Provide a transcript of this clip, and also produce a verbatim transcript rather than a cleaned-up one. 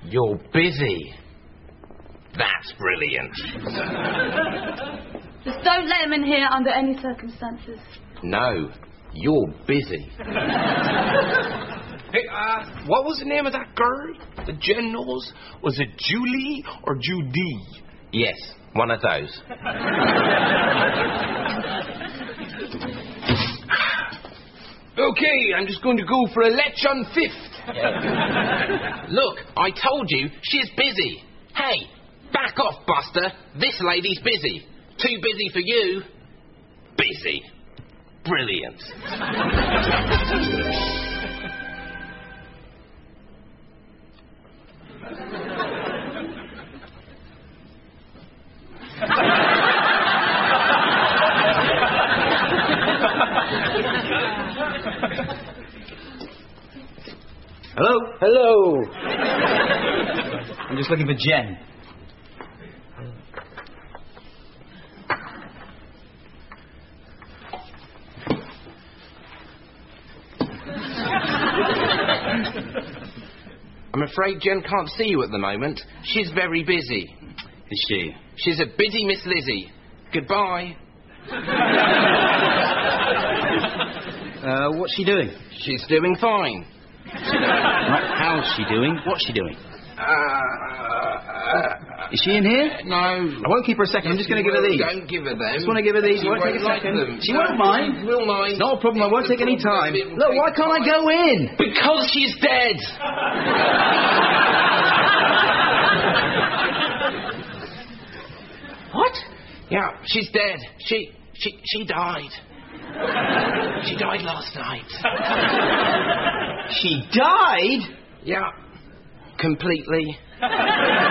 You're busy. That's brilliant. Just don't let him in here under any circumstances. No, you're busy. Hey, uh, what was the name of that girl? The Jen knows? Was it Julie or Judy? Yes, one of those. Okay, I'm just going to go for a lech on fifth. Look, I told you, she's busy. Hey, back off, Buster. This lady's busy. Too busy for you. Busy. Brilliant. Hello? Hello. I'm just looking for Jen. I'm afraid Jen can't see you at the moment. She's very busy. Is she? She's a busy Miss Lizzie. Goodbye. Uh, what's she doing? She's doing fine. Not how's she doing, what's she doing? Uh, uh, Is she in here? No. I won't keep her a second, I'm just going to give her these. Don't give her them. Just want to give her these, She won't won't take a like second. them. She No, won't mind. She will mind. No problem, I won't take any time. Look, why can't I go in? Because she's dead. What? Yeah, she's dead. She, she, she died. She died last night. She died? Yeah, completely.